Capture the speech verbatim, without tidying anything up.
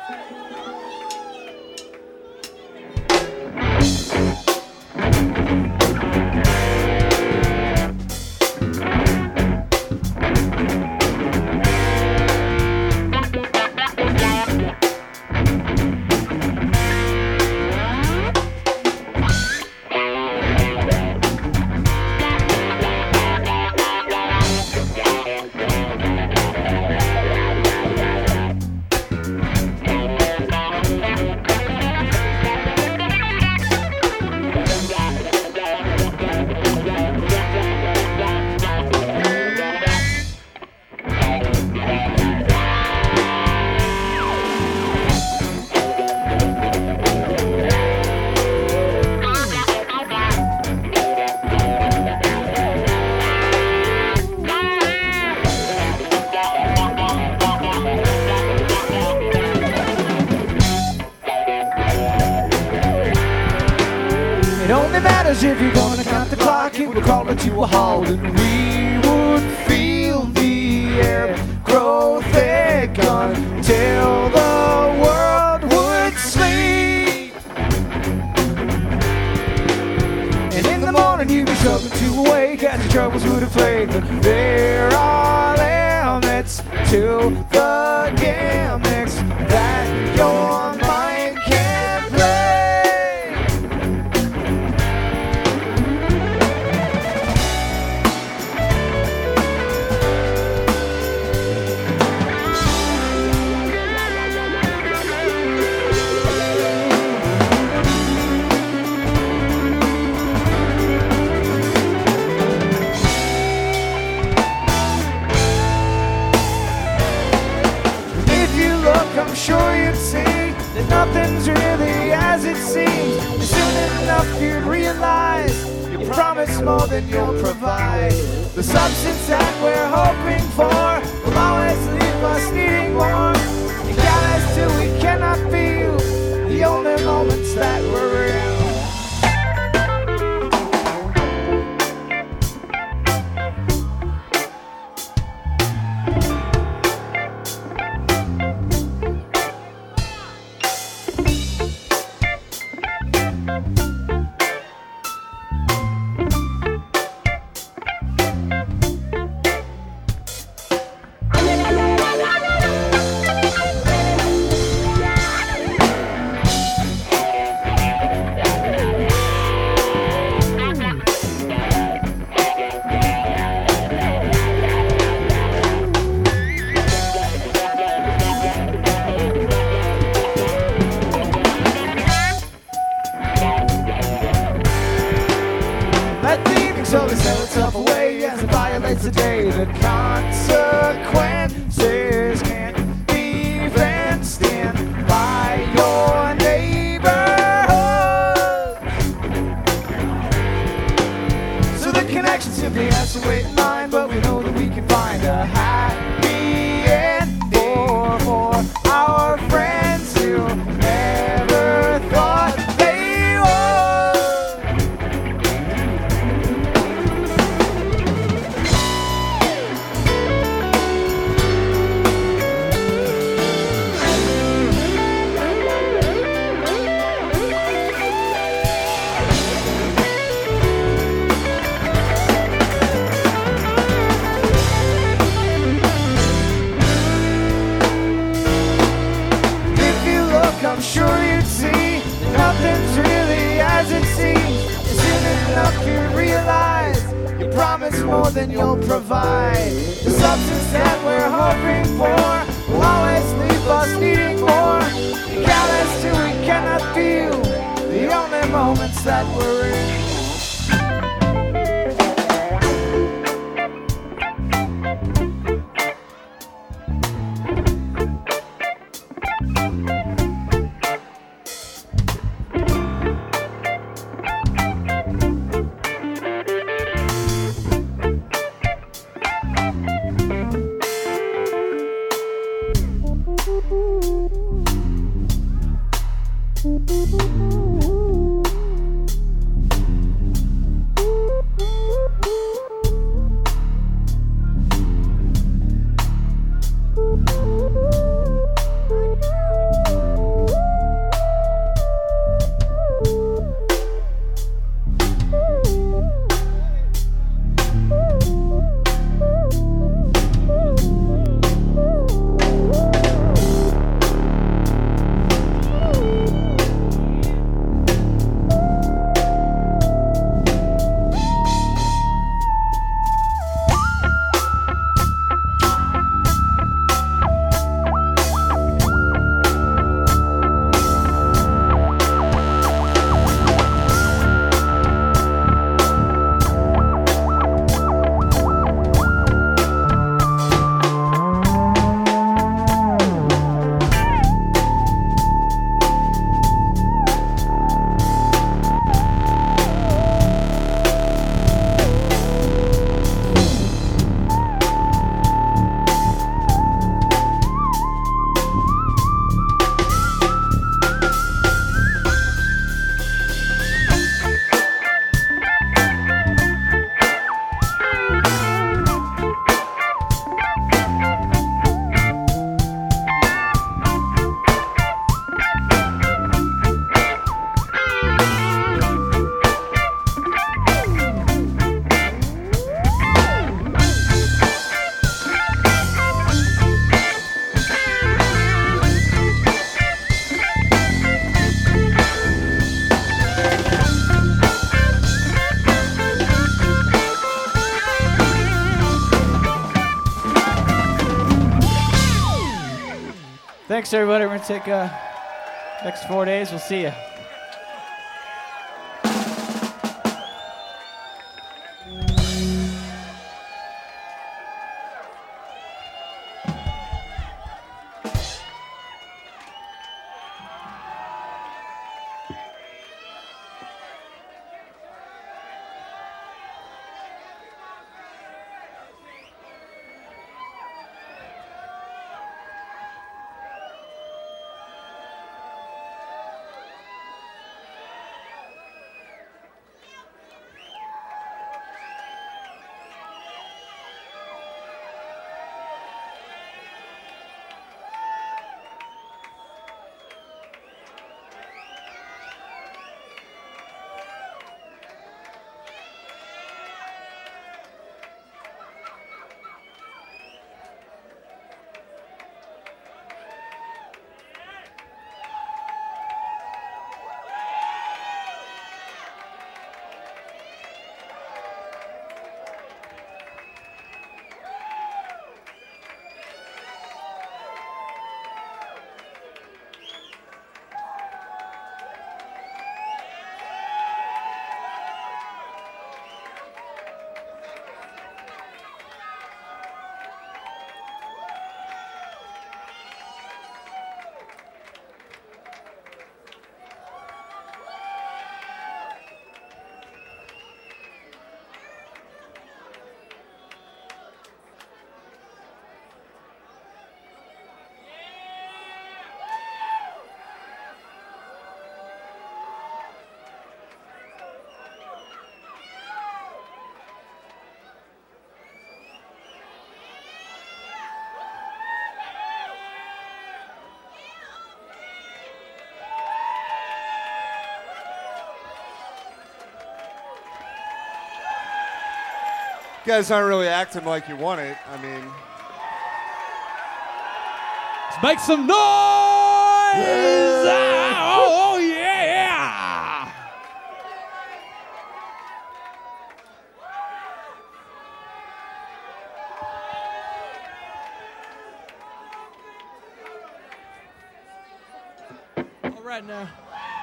It only matters if you're gonna count the clock. It would call it to a halt, and we would feel the air grow thick until the world would sleep. And in the morning you'd be struggling to awake as your troubles would have plagued. But there are limits to the gimmicks that your mind can't play. I'm sure you'd see that nothing's really as it seems. And soon enough you'd realize you promise more than you'll provide. The substance that we're hoping for will always leave us needing more. You got us till we cannot feel the only moments that we're real. So they sell itself away as it violates the day. The consequences can't be fenced in by your neighborhood. So the connection simply has to wait in line, but we know that we can find a happy end for, for our friends who never thought they would. I'm sure you'd see nothing's really as it seems. Soon enough you realize you promise more than you'll provide. The substance that we're hoping for will always leave us needing more. You got us till we cannot feel the only moments that we're in. Thanks, everybody. We're going to take uh, next four days. We'll see you. You guys aren't really acting like you want it. I mean, let's make some noise! Ah, oh, oh, yeah! All right now.